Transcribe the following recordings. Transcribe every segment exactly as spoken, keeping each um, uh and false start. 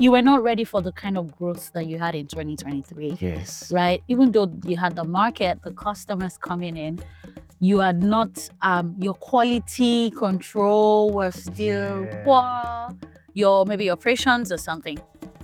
you were not ready for the kind of growth that you had in twenty twenty-three. Yes. Right? Even though you had the market, the customers coming in, you are not, um, your quality control was still Yeah. poor, your, maybe operations or something.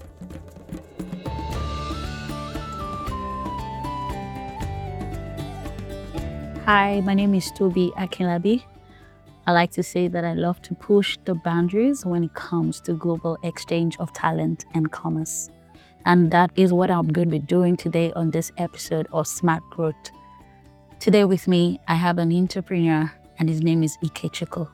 Hi, my name is Toby Akinlabi. I like to say that I love to push the boundaries when it comes to global exchange of talent and commerce. And that is what I'm going to be doing today on this episode of Smart Growth. Today with me, I have an entrepreneur and his name is Ikechukwu.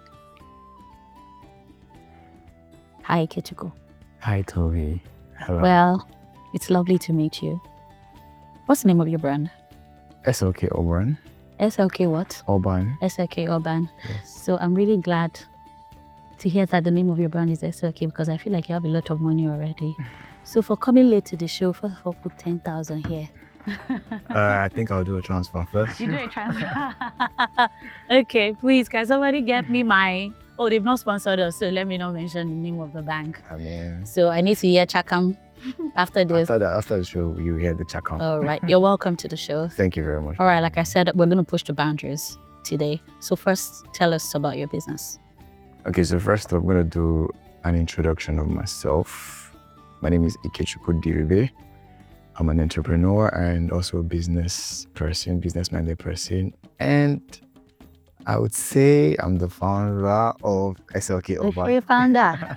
Hi, Ikechukwu. Hi, Toby. Hello. Well, it's lovely to meet you. What's the name of your brand? S L K Urban. S L K what? Urban. S L K Urban. Yes. So I'm really glad to hear that the name of your brand is S L K because I feel like you have a lot of money already. So for coming late to the show, first of all, put ten thousand here. uh, I think I'll do a transfer first. You do a transfer. Okay, please, can somebody get me my... Oh, they've not sponsored us, so let me not mention the name of the bank. I mean, So I need to hear Chakam after this. after, the, after the show, you hear the check out. All right, you're welcome to the show. Thank you very much. All right, like I said, we're going to push the boundaries today. So first, tell us about your business. Okay, so first I'm going to do an introduction of myself. My name is Ikechukwu Diribe. I'm an entrepreneur and also a business person, business-minded person. And I would say I'm the founder of S L K Before Urban. you found that.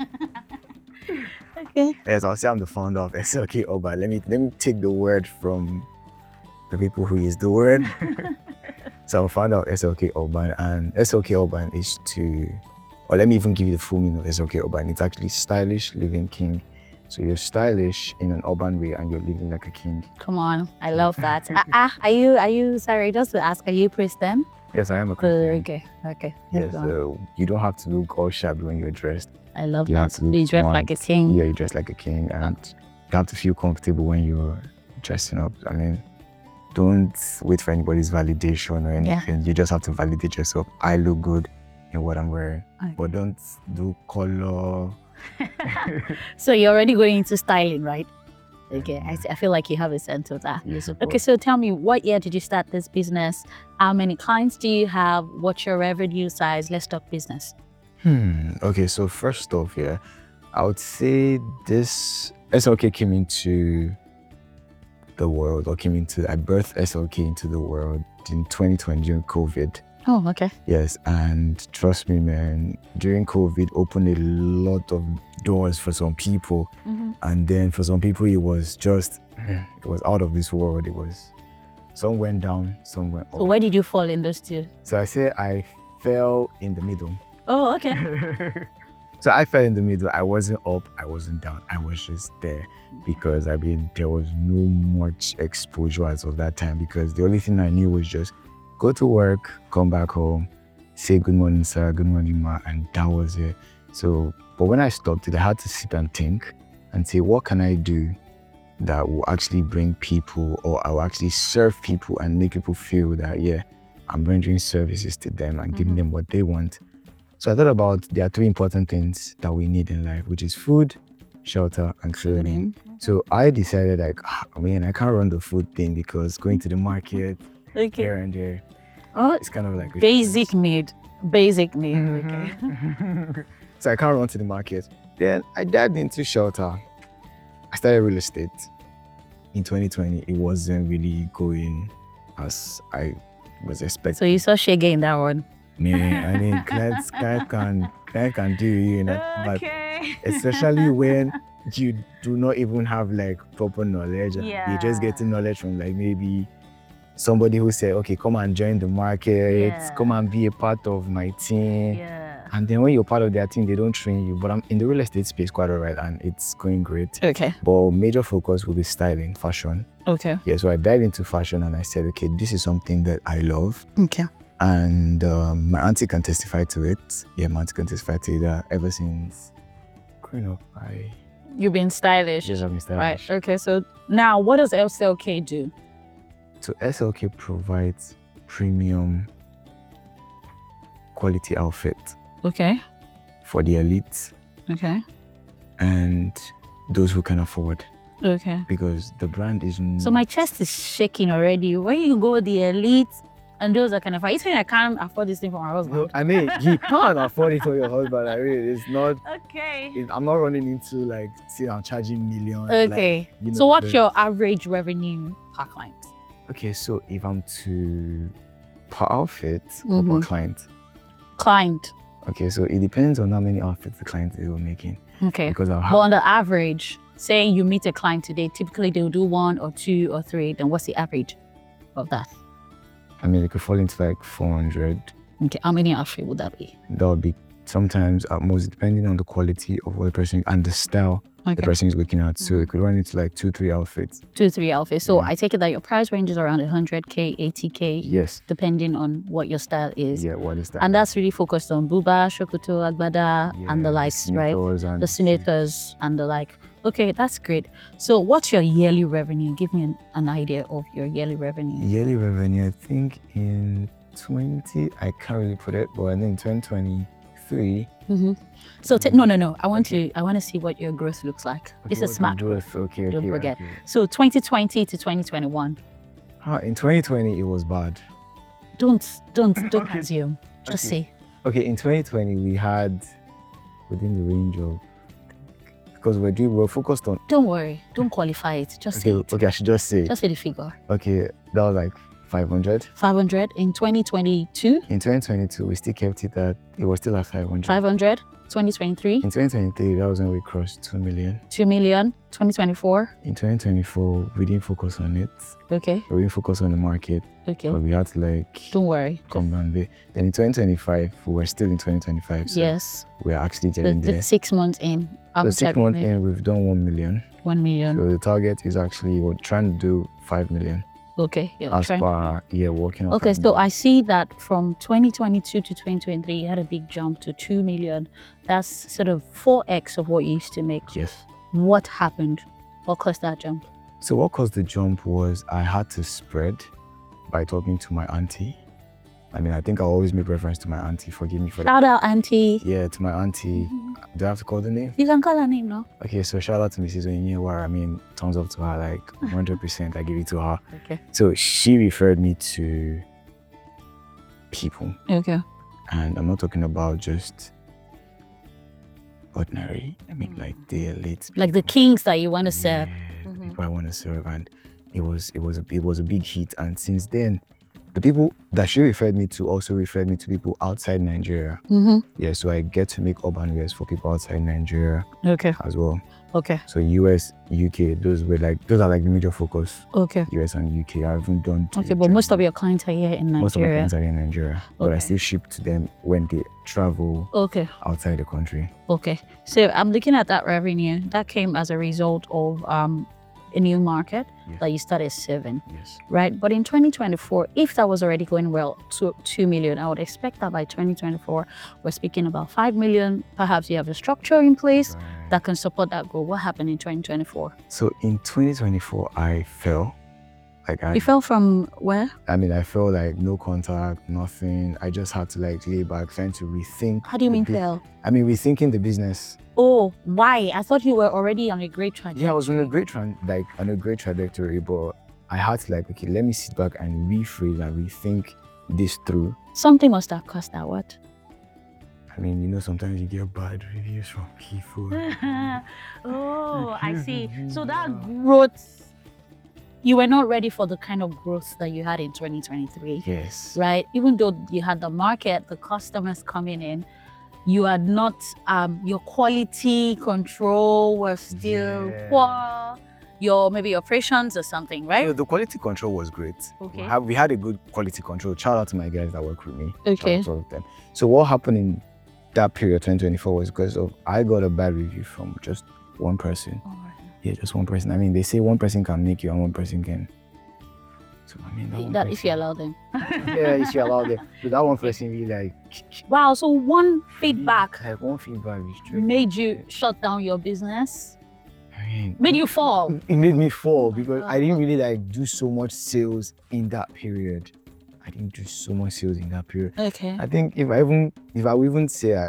Okay. Yes, I'll say I'm the founder of S L K Urban. Let me let me take the word from the people who use the word. So I'm founder of S L K Urban, and S L K Urban is to, or let me even give you the full meaning of S L K Urban. It's actually stylish living king. So you're stylish in an urban way, and you're living like a king. Come on, I love that. Ah, ah, are you, are you, sorry, just to ask, are you Christian? Yes, I am a Uh, Christian. okay, okay. Yes, Hold on. so you don't have to look all shabby when you're dressed. I love you have that. to look You dress smart. like a king. Yeah, you dress like a king, and you have to feel comfortable when you're dressing up. I mean, don't wait for anybody's validation or anything. You just have to validate yourself. I look good in what I'm wearing, Okay. but don't do color. So you're already going into styling, right? Okay, I, I feel like you have a sense of that. Yes, of Okay, course. so tell me, what year did you start this business? How many clients do you have? What's your revenue size? Let's talk business. Hmm. Okay, so first off, yeah, I would say this S L K came into the world, or came into, I birthed S L K into the world in twenty twenty during COVID. Oh, okay. Yes, and trust me, man, during COVID opened a lot of doors for some people. Mm-hmm. And then for some people, it was just, it was out of this world. It was, some went down, some went up. So where did you fall in those two? So I say I fell in the middle. Oh, okay. So I fell in the middle. I wasn't up, I wasn't down. I was just there because, I mean, there was no much exposure as of that time, because the only thing I knew was just go to work, come back home, say good morning, sir, good morning, ma, and that was it. So, but when I stopped it, I had to sit and think and say, what can I do that will actually bring people, or I will actually serve people and make people feel that, yeah, I'm rendering services to them and giving Mhm. them what they want. So I thought about, there are three important things that we need in life, which is food, shelter, and clothing. So I decided, like, ah, I mean, I can't run the food thing because going to the market Okay. here and there, Oh, it's kind of like basic need. Basic need. Okay. Mhm. So I can't run to the market. Then I dived into shelter. I started real estate. In twenty twenty, it wasn't really going as I was expecting. So you saw Shege in that one. Man, I mean, clients, clients can, clients can do you know, but Okay. especially when you do not even have like proper knowledge. Yeah. You're just getting knowledge from like maybe somebody who said, okay, come and join the market, Yeah. come and be a part of my team. Yeah. And then when you're part of their team, they don't train you. But I'm in the real estate space quite all right, and it's going great. Okay. But major focus will be styling, fashion. Okay. Yeah, so I dived into fashion and I said, okay, this is something that I love. Okay. And um, my auntie can testify to it. Yeah, my auntie can testify to that. Ever since growing up, I You've been stylish. just have been Right. stylish. Okay. So now, what does S L K do? So S L K provides premium quality outfit Okay. for the elite, Okay. and those who can afford, Okay. because the brand is. So my chest is shaking already. When you go the elite and those that can afford, you saying I can't afford this thing for my husband? No, I mean, you can't afford it for your husband. I mean, it's not. Okay. It, I'm not running into like, see, I'm charging millions. Okay. Like, you know, so what's the- your average revenue per client? Okay, so if I'm to per outfit or Mhm. per client, Client. okay, so it depends on how many outfits the client is making. Okay. Because I'll But have, on the average, say you meet a client today, typically they'll do one or two or three. Then what's the average of that? I mean, it could fall into like four hundred. Okay. How many outfits would that be? That would be sometimes at most, depending on the quality of what the person and the style the Okay. person is looking at. So it could run into like two, three outfits. Two, three outfits. So Yeah. I take it that your price range is around one hundred K, eighty K, Yes. depending on what your style is. Yeah, what is that? And that's really focused on buba, shokoto, agbada, Yeah, and the the likes, right? sneakers and The senators and the like. Okay, that's great. So what's your yearly revenue? Give me an, an idea of your yearly revenue. Yearly revenue, I think in twenty, I can't really put it, but I think in twenty twenty-three. Mm-hmm. So t- no, no, no. I want to. I want to see what your growth looks like. It's a what smart do growth. it? Okay, Don't okay, forget. okay. So twenty twenty to twenty twenty-one. Ah, in twenty twenty, it was bad. Don't, don't, don't Okay. assume. Just Okay. say. Okay, in twenty twenty, we had within the range of, because we're doing, we're focused on. Don't worry. Don't qualify it. Just say Okay, it. okay, I should just say. Just say the figure. Okay, that was like five hundred. five hundred in twenty twenty-two. In twenty twenty-two, we still kept it at, it was still at five hundred. five hundred. twenty twenty-three. In twenty twenty-three, that was when we crossed two million. two million. twenty twenty-four. In twenty twenty-four, we didn't focus on it. Okay. We didn't focus on the market, Okay. but we had to like Don't worry. come down there. Then in twenty twenty-five, we were still in twenty twenty-five. So Yes. we're actually The, getting the there. six months in. So I'm six months in, we've done one million. One million. So the target is actually, we're trying to do five million. Okay. You're As trying- per, yeah, working on Okay, five so million. I see that from twenty twenty-two to twenty twenty-three, you had a big jump to two million. That's sort of four x of what you used to make. Yes. What happened? What caused that jump? So what caused the jump was I had to spread by talking to my auntie. I mean, I think I always make reference to my auntie. Forgive me for that. Shout out, Auntie. Yeah, to my auntie. Do I have to call the name? You can call her name now. Okay, so shout out to Missus Onyewa. I mean, thumbs up to her, like one hundred percent. I give it to her. Okay. So she referred me to people, Okay. and I'm not talking about just ordinary. I mean, like the elite, Like the kings that you want to serve. yeah, the people I want to serve, and it was it was a, it was a big hit. And since then, the people that she referred me to also referred me to people outside Nigeria. Mm-hmm. Yeah, so I get to make urban wears for people outside Nigeria Okay. as well. Okay. So U S, U K, those were like those are like the major focus. Okay. U S and U K. I haven't done. to Okay, but most of Germany. your clients are here in most of my Nigeria. clients are in Nigeria, but I Okay. still ship to them when they travel Okay. outside the country. Okay. So I'm looking at that revenue. That came as a result of um, a new market Yes. that you started serving, Yes. right? But in twenty twenty-four, if that was already going well to two million, I would expect that by twenty twenty-four, we're speaking about five million. Perhaps you have a structure in place Right. that can support that goal. What happened in twenty twenty-four? So in twenty twenty-four, I fell. Like I, You fell from where? I mean, I felt like no contact, nothing. I just had to like lay back, trying to rethink. How do you the mean bu- fell? I mean, rethinking the business. Oh, why? I thought you were already on a great trajectory. Yeah, I was on a great tran like on a great trajectory, but I had to like, okay, let me sit back and rephrase and rethink this through. Something must have caused that. What? I mean, you know, sometimes you get bad reviews from people. Oh, I see. So that growth, you were not ready for the kind of growth that you had in twenty twenty-three, Yes. right? Even though you had the market, the customers coming in, you had not, um, your quality control was still Yeah. poor. Your maybe operations or something, You right? know, the quality control was great. Okay. We, have, we had a good quality control. Shout out to my guys that work with me. Shout Okay. out to all of them. So what happened in that period, twenty twenty-four, was because of I got a bad review from just one person. Yeah, just one person. I mean, they say one person can make you and one person can. So I mean, that, one That if you person- allow them. yeah, if you allow them. So that one person really like, Wow. So one feedback like one feedback is true. made you shut down your business, I mean, made you fall. it made me fall my because God. I didn't really like do so much sales in that period. I didn't do so much sales in that period. Okay. I think if I even if I would even say I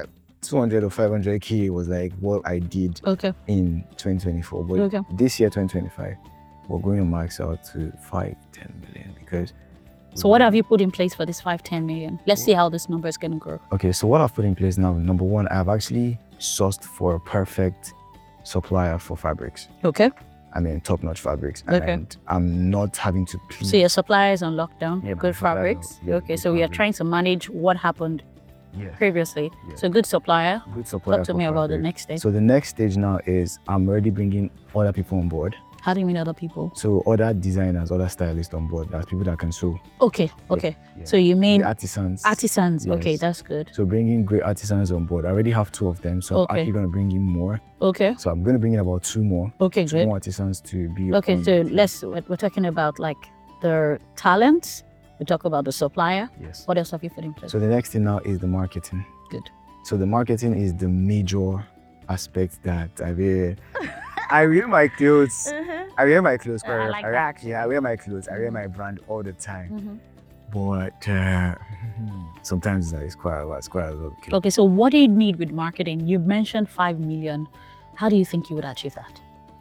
two hundred or five hundred K was like what I did Okay. in twenty twenty-four. But Okay. this year, twenty twenty-five, we're going to max out to five, ten million because. So what have you put in place for this five, ten million? Let's see how this number is going to grow. Okay, so what I've put in place now, number one, I've actually sourced for a perfect supplier for fabrics. Okay. I mean, top-notch fabrics. Okay. And I'm not having to please. So your supplier is on lockdown. Yeah, Good my supplier fabrics. is on- yeah, Okay. good So we are fabrics. trying to manage what happened Yeah. previously. Yeah. So good supplier. Good supplier Talk to for me about the fabrics. next stage. So the next stage now is I'm already bringing other people on board. How do you mean other people? So other designers, other stylists on board. That's people that can sew. Okay. Okay. Yeah. So you mean The artisans. artisans? Okay, Yes. that's good. So bringing great artisans on board. I already have two of them, so Okay. I'm actually going to bring in more. Okay. So I'm going to bring in about two more. Okay. Two Good. more artisans to be. Okay. on- So let's. We're we're talking about like the talent. We talk about the supplier. Yes. What else have you put in place? So the next thing now is the marketing. Good. So the marketing is the major aspect that I wear. I wear my clothes. I wear my clothes. I quite- like wear- that, actually. Yeah, I wear my clothes. I wear my brand all the time. Mhm. But uh, sometimes it's quite a lot. It's quite a lot. of Okay. So what do you need with marketing? You mentioned five million. How do you think you would achieve that?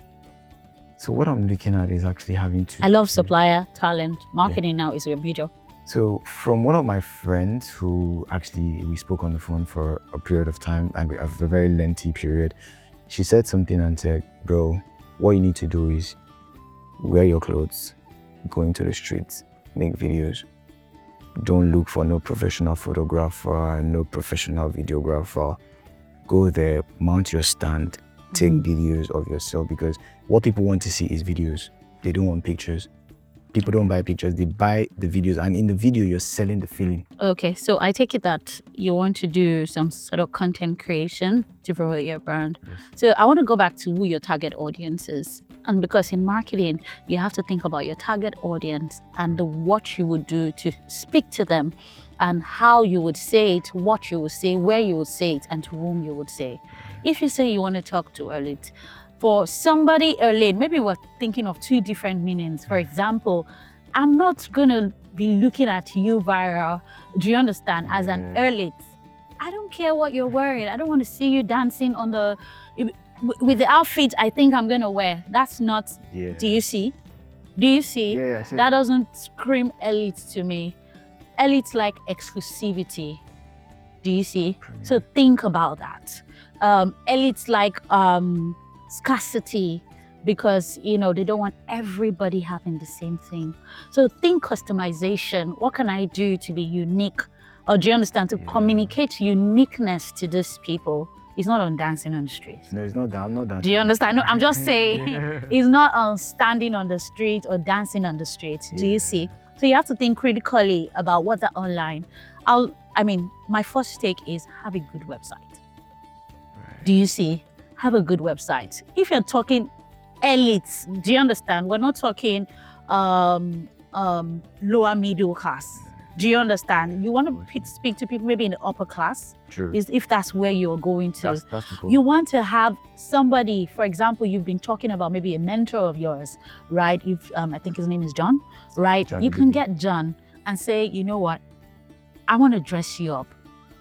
So what I'm looking at is actually having to. I love supplier, talent, marketing now is your major. So from one of my friends who actually we spoke on the phone for a period of time and we have a very lengthy period, she said something and said, bro, what you need to do is wear your clothes, go into the streets, make videos. Don't look for no professional photographer, no professional videographer. Go there, mount your stand, take Mhm. videos of yourself because what people want to see is videos. They don't want pictures. People don't buy pictures, they buy the videos. And in the video, you're selling the feeling. Okay, so I take it that you want to do some sort of content creation to promote your brand. Yes. So I want to go back to who your target audience is. And because in marketing, you have to think about your target audience and the, what you would do to speak to them and how you would say it, what you would say, where you would say it, and to whom you would say. If you say you want to talk to elite, for somebody elite, maybe we're thinking of two different meanings. For example, I'm not going to be looking at you viral, do you understand, as an Yeah. elite. I don't care what you're wearing. I don't want to see you dancing on the, with the outfit I think I'm going to wear. That's not, Yeah. do you see? Do you see? Yeah, I see. That doesn't scream elite to me. Elite like exclusivity. Do you see? So think about that. Um, elites like um, scarcity because, you know, they don't want everybody having the same thing. So think customization. What can I do to be unique? Or do you understand? To Yeah. communicate uniqueness to these people. It's not on dancing on the streets. No, it's not that. I'm not that. Do you understand? No, I'm just saying it's not on standing on the street or dancing on the street. Do Yeah. you see? So you have to think critically about what the online. I'll, I mean, my first take is have a good website. Right. Do you see? Have a good website. If you're talking elites, do you understand? We're not talking um, um, lower middle class. Do you understand? You want to speak to people maybe in the upper class, True. is if that's where you're going to. That's, that's the goal. You want to have somebody, for example, you've been talking about maybe a mentor of yours, right? If um, I think his name is John, right? John you can Bibi. get John and say, you know what? I want to dress you up,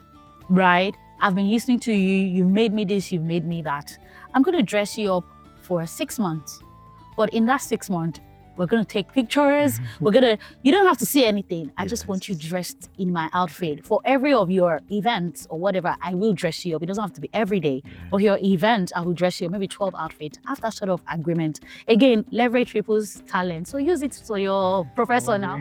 right? I've been listening to you. You've made me this, you've made me that. I'm going to dress you up for six months. But in that six months, we're going to take pictures. We're going to, you don't have to see anything. I just want you Yes. dressed in my outfit. For every of your events or whatever, I will dress you up. It doesn't have to be every day. For your event, I will dress you up, maybe twelve outfits. Have that sort of agreement. Again, leverage people's talent. So use it for your professor now.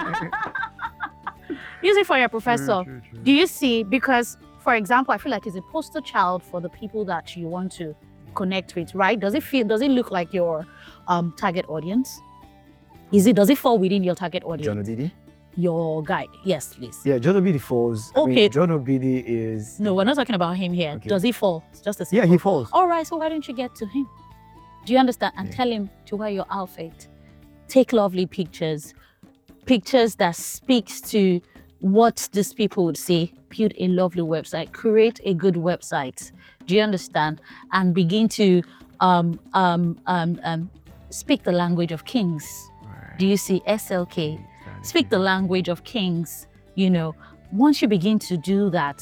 Use it for your professor. True, true, true. Do you see? Because, for example, I feel like it's a poster child for the people that you want to connect with, right? Does it feel, does it look like your um, target audience? Is it, does it fall within your target John audience? Obidi? Your guide? Yes, please. Yeah, John Obidi falls. I mean, Okay. John Obidi is. No, we're not talking about him here. Okay. Does he fall? It's just a Yeah, he falls. All right, so why don't you get to him? Do you understand? And Yeah. tell him to wear your outfit. Take lovely pictures. Pictures that speaks to what these people would say. Build a lovely website. Create a good website. Do you understand? And begin to um, um, um, um, speak the language of kings. Right. Do you see? S L K. Speak the language of kings. You know, once you begin to do that, Yeah.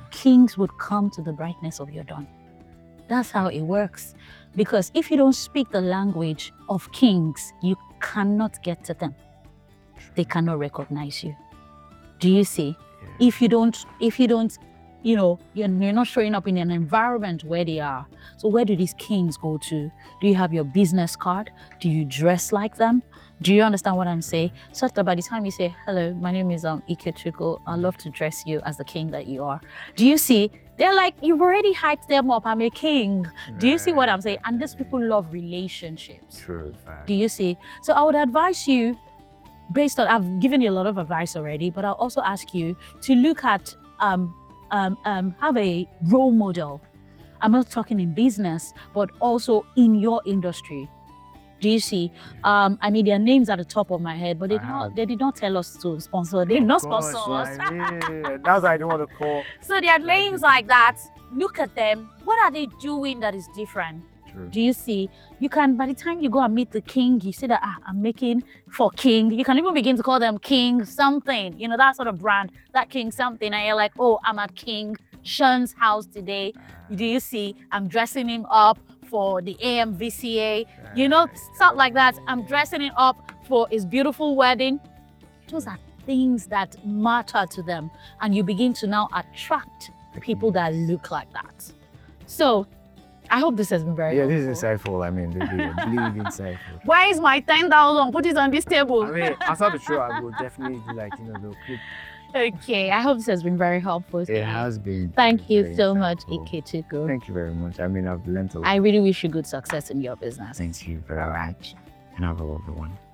kings would come to the brightness of your dawn. That's how it works. Because if you don't speak the language of kings, you cannot get to them. They cannot recognize you. Do you see? Yeah. If you don't, if you don't, you know, you're, you're not showing up in an environment where they are. So where do these kings go to? Do you have your business card? Do you dress like them? Do you understand what I'm saying? Such that by the time you say, hello, my name is um, Ikechukwu, I'd love to dress you as the king that you are. Do you see? They're like, you've already hyped them up. I'm a king. Do you see what I'm saying? And these people love relationships. True. Fact. Do you see? So I would advise you, based on, I've given you a lot of advice already, but I'll also ask you to look at, um, um, um, have a role model. I'm not talking in business, but also in your industry. Do you see? Um, I mean, their names at the top of my head, but they did not, they did not tell us to sponsor. They did not sponsor us. I mean, that's why I don't want to call. So there are names like that. Look at them. What are they doing that is different? True. Do you see? You can, by the time you go and meet the king, you say that, ah, I'm making for king. You can even begin to call them king something, you know, that sort of brand, that king something. And you're like, oh, I'm at King Sean's house today. Do you see? I'm dressing him up for the A M V C A, you know, stuff like that. I'm dressing it up for his beautiful wedding. Those are things that matter to them. And you begin to now attract people that look like that. So I hope this has been very Yeah, helpful. this is insightful. I mean, really, really insightful. Where is my ten thousand? Put it on this table. I mean, after the show, I will definitely do like, you know, the quick. Okay, I hope this has been very helpful. It has been. Thank you very so much, insightful. Ikechukwu. Thank you very much. I mean, I've learned a lot. I really wish you good success in your business. Thank you very much. And have a lovely one.